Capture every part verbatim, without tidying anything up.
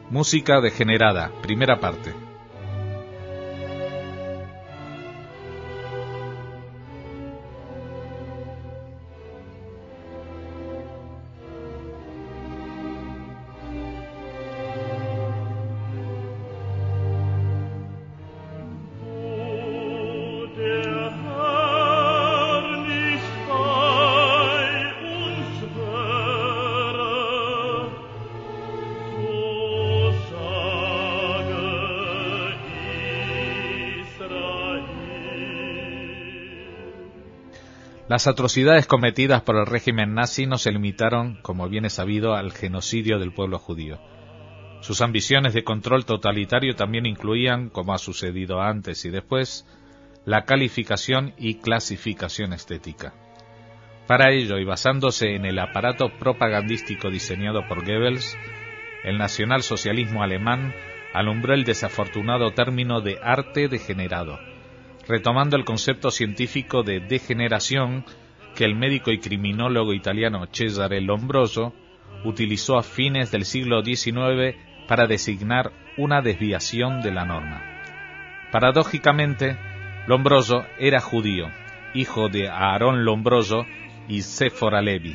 Música degenerada, primera parte. Las atrocidades cometidas por el régimen nazi no se limitaron, como bien es sabido, al genocidio del pueblo judío. Sus ambiciones de control totalitario también incluían, como ha sucedido antes y después, la calificación y clasificación estética. Para ello, y basándose en el aparato propagandístico diseñado por Goebbels, el nacionalsocialismo alemán alumbró el desafortunado término de arte degenerado, retomando el concepto científico de degeneración que el médico y criminólogo italiano Cesare Lombroso utilizó a fines del siglo diecinueve para designar una desviación de la norma. Paradójicamente, Lombroso era judío, hijo de Aarón Lombroso y Séfora Levi.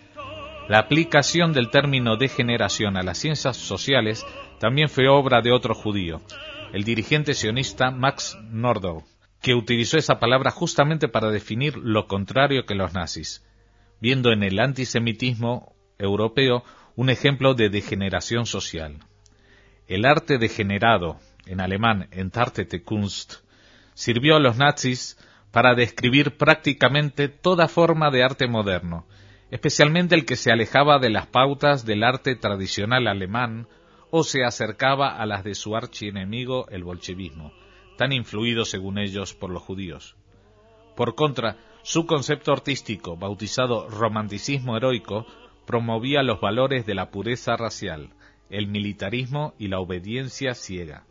La aplicación del término degeneración a las ciencias sociales también fue obra de otro judío, el dirigente sionista Max Nordau, que utilizó esa palabra justamente para definir lo contrario que los nazis, viendo en el antisemitismo europeo un ejemplo de degeneración social. El arte degenerado, en alemán Entartete Kunst, sirvió a los nazis para describir prácticamente toda forma de arte moderno, especialmente el que se alejaba de las pautas del arte tradicional alemán o se acercaba a las de su archienemigo el bolchevismo, tan influido según ellos por los judíos. Por contra, su concepto artístico, bautizado romanticismo heroico, promovía los valores de la pureza racial, el militarismo y la obediencia ciega.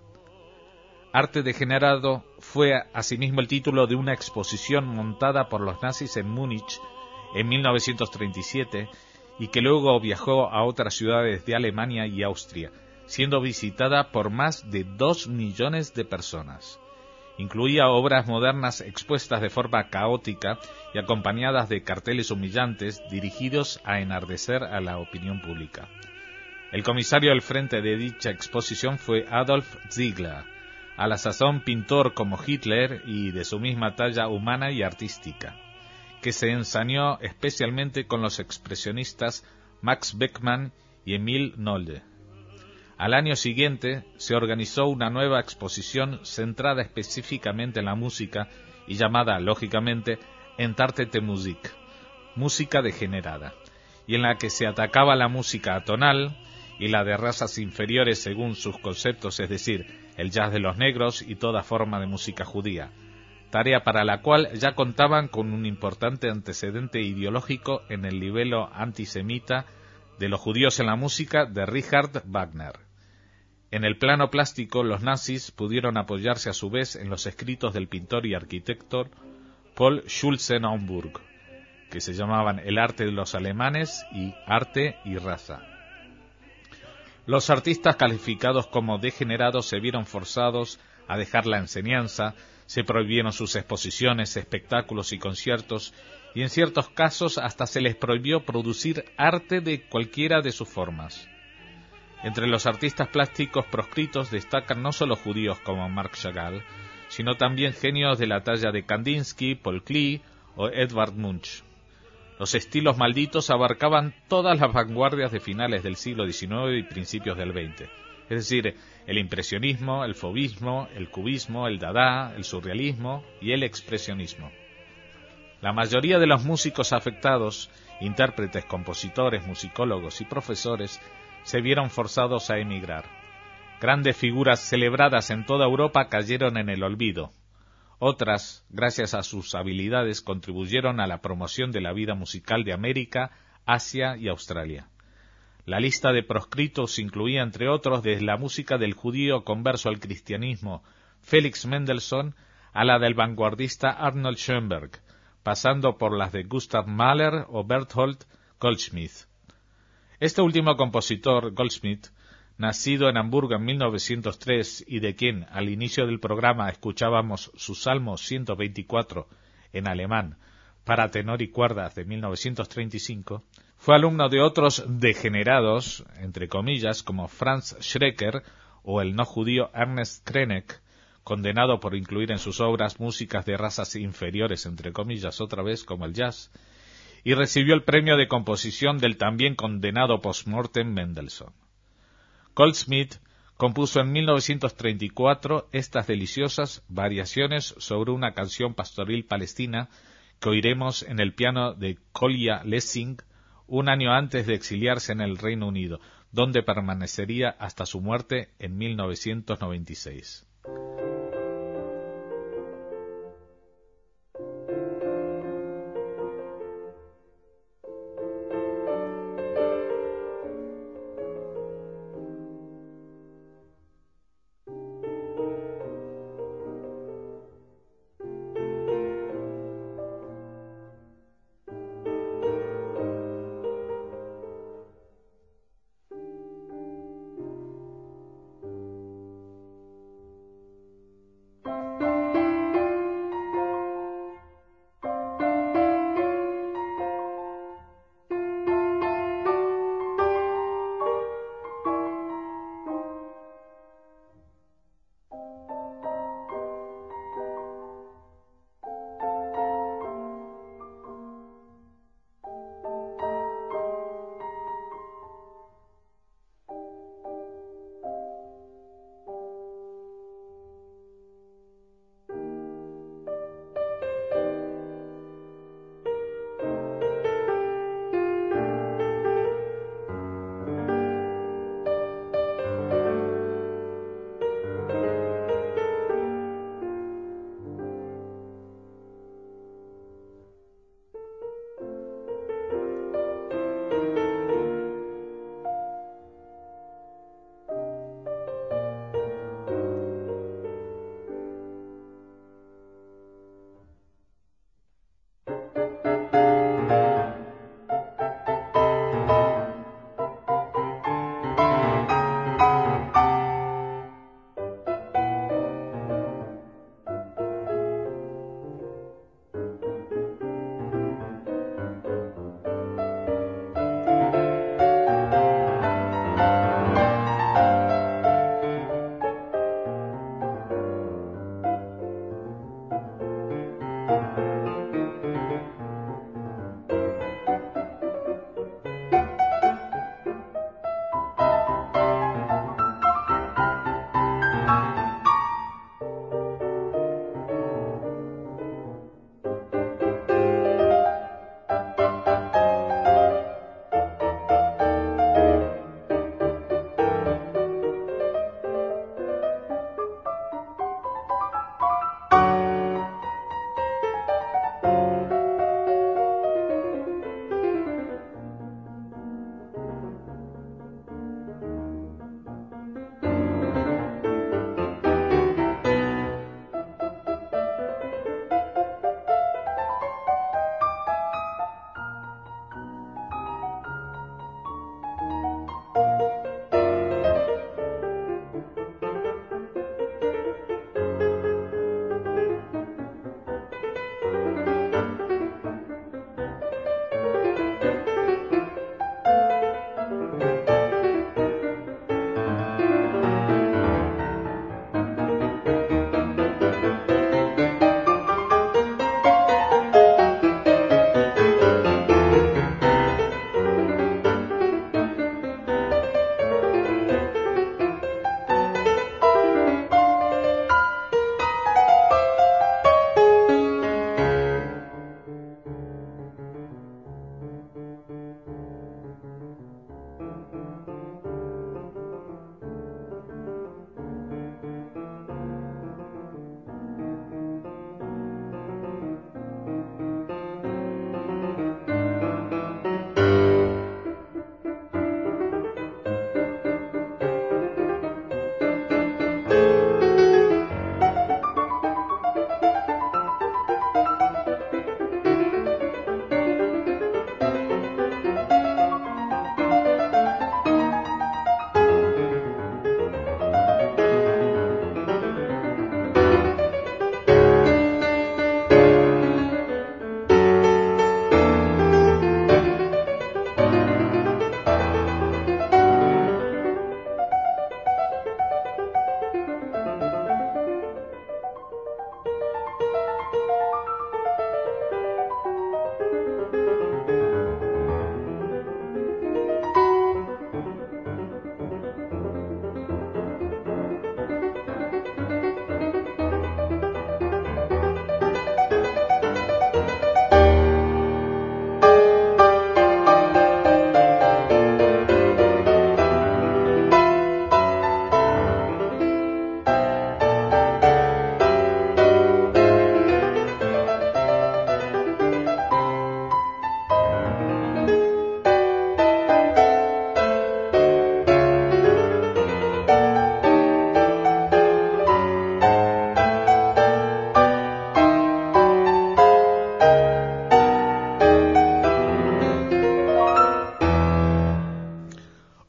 Arte degenerado fue asimismo el título de una exposición montada por los nazis en Múnich en mil novecientos treinta y siete y que luego viajó a otras ciudades de Alemania y Austria, siendo visitada por más de dos millones de personas. Incluía obras modernas expuestas de forma caótica y acompañadas de carteles humillantes dirigidos a enardecer a la opinión pública. El comisario al frente de dicha exposición fue Adolf Ziegler, a la sazón pintor como Hitler y de su misma talla humana y artística, que se ensañó especialmente con los expresionistas Max Beckmann y Emil Nolde. Al año siguiente se organizó una nueva exposición centrada específicamente en la música y llamada, lógicamente, Entartete Musik, música degenerada, y en la que se atacaba la música atonal y la de razas inferiores según sus conceptos, es decir, el jazz de los negros y toda forma de música judía, tarea para la cual ya contaban con un importante antecedente ideológico en el libelo antisemita de los judíos en la música de Richard Wagner. En el plano plástico, los nazis pudieron apoyarse a su vez en los escritos del pintor y arquitecto Paul Schulze-Naumburg, que se llamaban El arte de los alemanes y Arte y raza. Los artistas calificados como degenerados se vieron forzados a dejar la enseñanza, se prohibieron sus exposiciones, espectáculos y conciertos, y en ciertos casos hasta se les prohibió producir arte de cualquiera de sus formas. Entre los artistas plásticos proscritos destacan no solo judíos como Marc Chagall, sino también genios de la talla de Kandinsky, Paul Klee o Edvard Munch. Los estilos malditos abarcaban todas las vanguardias de finales del siglo diecinueve y principios del veinte, es decir, el impresionismo, el fauvismo, el cubismo, el dada, el surrealismo y el expresionismo. La mayoría de los músicos afectados, intérpretes, compositores, musicólogos y profesores, se vieron forzados a emigrar. Grandes figuras celebradas en toda Europa cayeron en el olvido. Otras, gracias a sus habilidades, contribuyeron a la promoción de la vida musical de América, Asia y Australia. La lista de proscritos incluía, entre otros, desde la música del judío converso al cristianismo, Felix Mendelssohn, a la del vanguardista Arnold Schoenberg, pasando por las de Gustav Mahler o Berthold Goldschmidt. Este último compositor, Goldschmidt, nacido en Hamburgo en mil novecientos tres y de quien al inicio del programa escuchábamos su Salmo ciento veinticuatro en alemán para tenor y cuerdas de mil novecientos treinta y cinco, fue alumno de otros degenerados, entre comillas, como Franz Schreker o el no judío Ernest Krenek, condenado por incluir en sus obras músicas de razas inferiores, entre comillas, otra vez como el jazz, y recibió el premio de composición del también condenado post-mortem Mendelssohn. Goldschmidt compuso en mil novecientos treinta y cuatro estas deliciosas variaciones sobre una canción pastoril palestina que oiremos en el piano de Kolya Lessing un año antes de exiliarse en el Reino Unido, donde permanecería hasta su muerte en mil novecientos noventa y seis.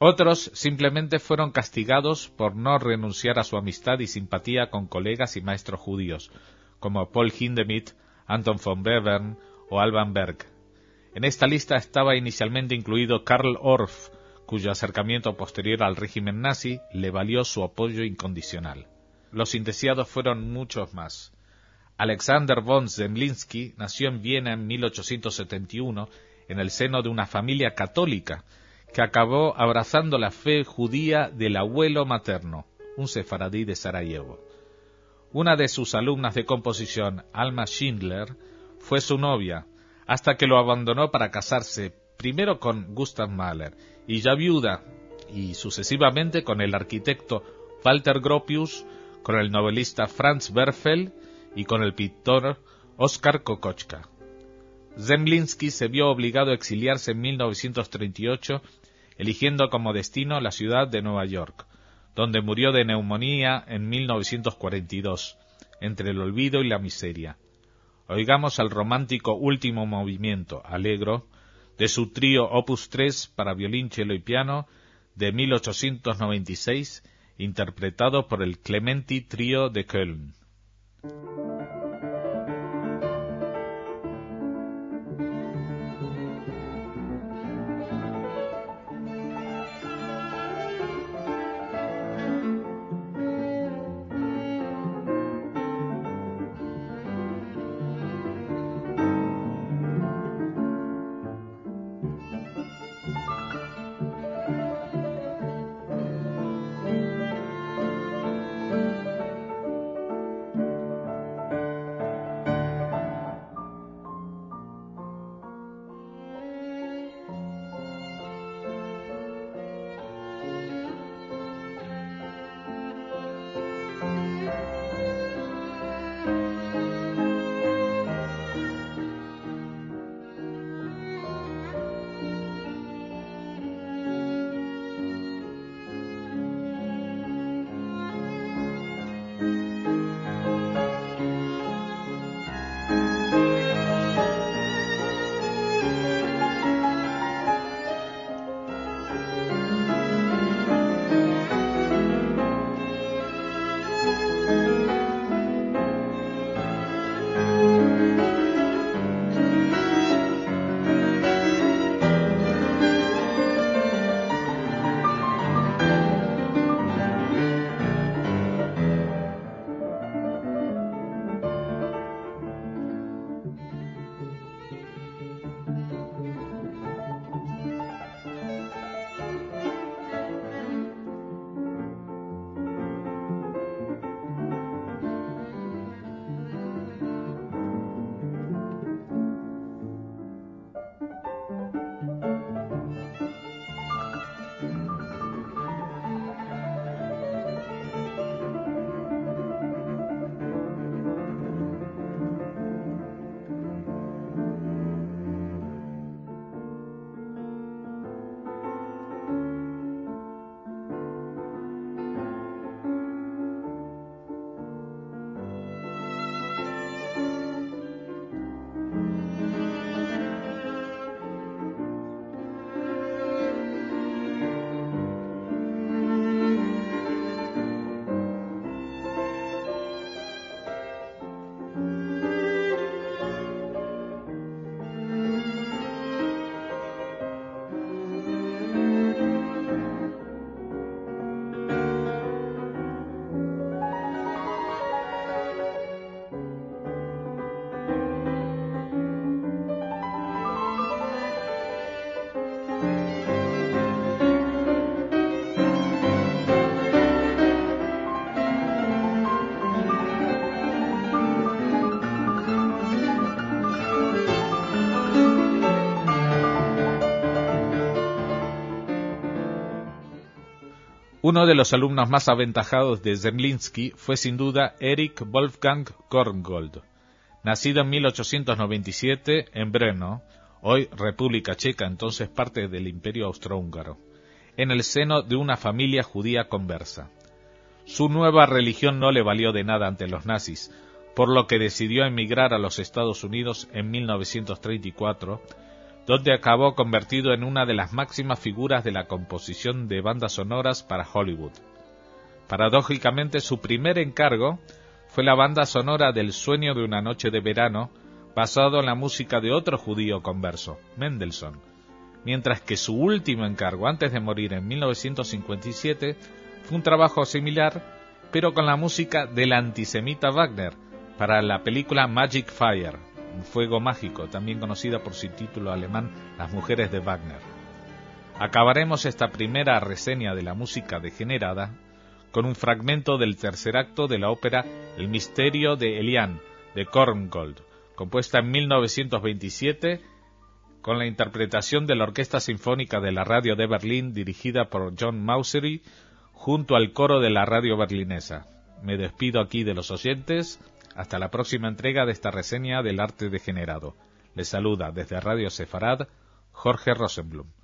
Otros simplemente fueron castigados por no renunciar a su amistad y simpatía con colegas y maestros judíos, como Paul Hindemith, Anton von Bevern o Alban Berg. En esta lista estaba inicialmente incluido Karl Orff, cuyo acercamiento posterior al régimen nazi le valió su apoyo incondicional. Los indeseados fueron muchos más. Alexander von Zemlinsky nació en Viena en mil ochocientos setenta y uno en el seno de una familia católica que acabó abrazando la fe judía del abuelo materno, un sefaradí de Sarajevo. Una de sus alumnas de composición, Alma Schindler, fue su novia, hasta que lo abandonó para casarse primero con Gustav Mahler, y ya viuda, y sucesivamente con el arquitecto Walter Gropius, con el novelista Franz Werfel y con el pintor Oskar Kokoschka. Zemlinsky se vio obligado a exiliarse en mil novecientos treinta y ocho, eligiendo como destino la ciudad de Nueva York, donde murió de neumonía en mil novecientos cuarenta y dos, entre el olvido y la miseria. Oigamos al romántico último movimiento, Allegro, de su trío Opus tres para violín, cello y piano, de mil ochocientos noventa y seis, interpretado por el Clementi Trío de Köln. Uno de los alumnos más aventajados de Zemlinsky fue sin duda Erich Wolfgang Korngold, nacido en mil ochocientos noventa y siete en Brno, hoy República Checa, entonces parte del Imperio Austrohúngaro, en el seno de una familia judía conversa. Su nueva religión no le valió de nada ante los nazis, por lo que decidió emigrar a los Estados Unidos en mil novecientos treinta y cuatro, donde acabó convertido en una de las máximas figuras de la composición de bandas sonoras para Hollywood. Paradójicamente, su primer encargo fue la banda sonora del Sueño de una noche de verano, basado en la música de otro judío converso, Mendelssohn, mientras que su último encargo, antes de morir en mil novecientos cincuenta y siete, fue un trabajo similar, pero con la música del antisemita Wagner, para la película Magic Fire, un fuego mágico, también conocida por su título alemán, Las mujeres de Wagner. Acabaremos esta primera reseña de la música degenerada con un fragmento del tercer acto de la ópera El misterio de Eliane, de Korngold, compuesta en mil novecientos veintisiete, con la interpretación de la Orquesta Sinfónica de la Radio de Berlín, dirigida por John Mausery, junto al coro de la radio berlinesa. Me despido aquí de los oyentes, hasta la próxima entrega de esta reseña del arte degenerado. Les saluda desde Radio Sefarad, Jorge Rosenblum.